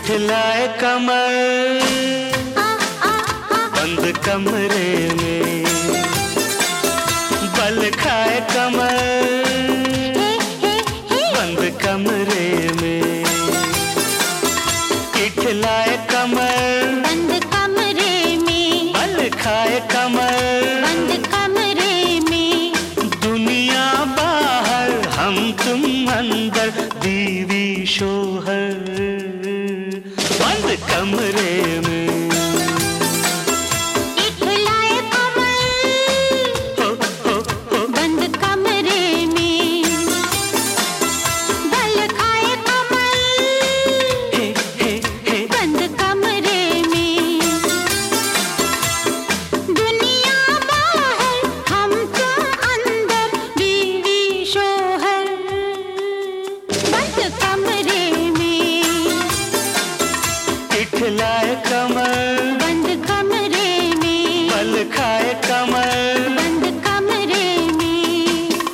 इठलाए कमर बंद कमरे में, बल खाए कमर बंद कमरे में, इठलाए कमर बंद कमरे में, बल खाए कमर बंद कमरे में। दुनिया बाहर हम तुम अंदर, बीवी शोहर बंद कमरे में। इठलाए कमर बंद कमरे में, बल खाए कमर बंद कमरे में। दुनिया बाहर हम तुम अंदर, बीवी शोहर बंद कमरे में। इठलाए कमर बंद कमरे में, बल खाए कमर बंद कमरे में।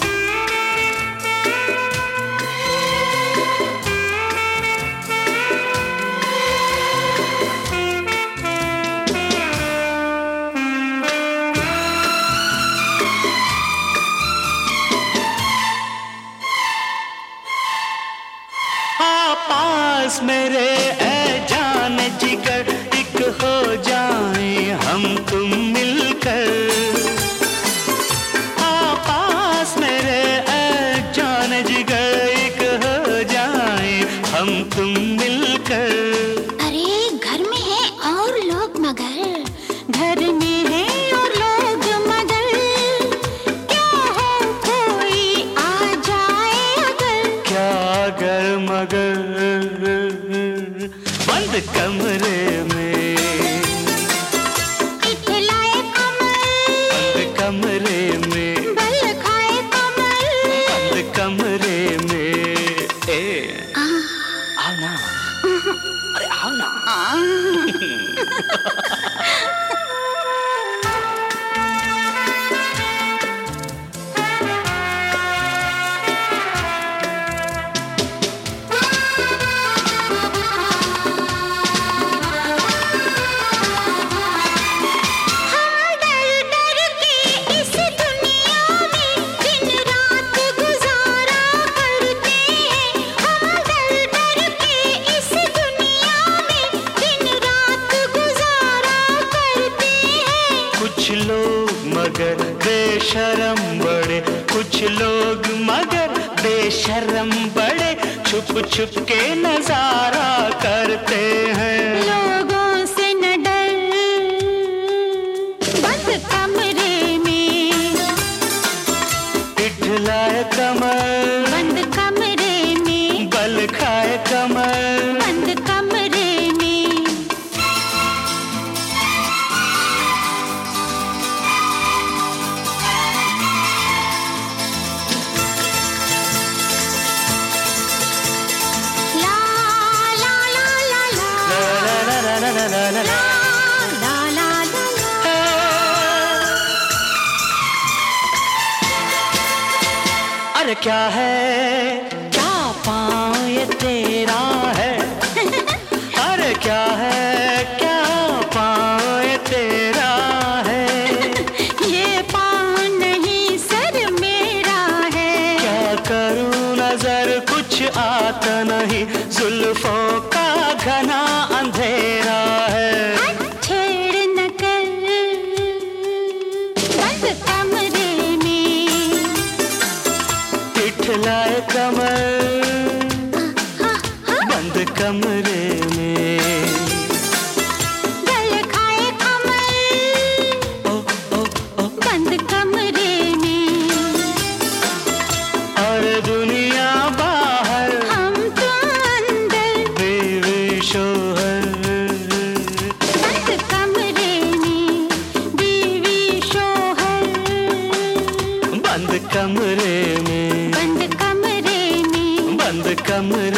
पास मेरे ऐ जान जिगर, एक हो जाएं हम तुम मिलकर। पास मेरे ऐ जान जिगर, एक हो जाएं हम तुम मिलकर। अरे घर में है और लोग मगर, घर में है और लोग मगर, क्या हो कोई आ जाए अगर। क्या अगर मगर बंद कमरे में, इठलाए कमर बंद कमरे में, बल खाए कमर बंद कमरे में। आओ ना, अरे आओ ना। कुछ लोग मगर बेशरम बड़े, कुछ लोग मगर बेशरम बड़े, छुप छुप के नजारा करते हैं। लोगों से न डर बंद कमरे में, इठलाए कमर बंद कमरे में, बल खाए कमर बंद कमरे में। ला ला ला ला ला ला ला ला ला ला ला ला। ला ला ला ला। अरे क्या है, क्या पाँव ये तेरा है। अरे क्या है, क्या पाँव ये तेरा है। ये पाँव नहीं सर मेरा है। क्या करूं नजर कुछ आता नहीं, जुल्फों का घना अंधेरा है। छेड़ न कर बंद कमरे में, इठलाए कमर बंद कमरे में, गल खाए कमर ओ ओ ओ। बंद कमरे में। और दुनिया बाहर हम तुम अंदर, बीवी शोहर बंद कमरे में, बीवी शोहर बंद कमरे में, बंद कमरे में, बंद कमरे